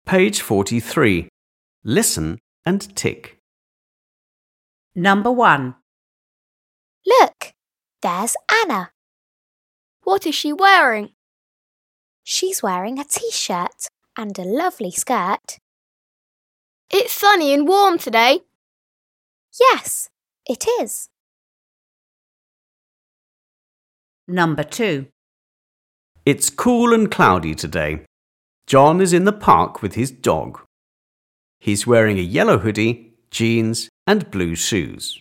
Page 43. Listen and tick. Number 1. Look, there's Anna. What is she wearing? She's wearing a t-shirt and a lovely skirt. It's sunny and warm today. Yes, it is. Number 2. It's cool and cloudy today. John is in the park with his dog. He's wearing a yellow hoodie, jeans and blue shoes.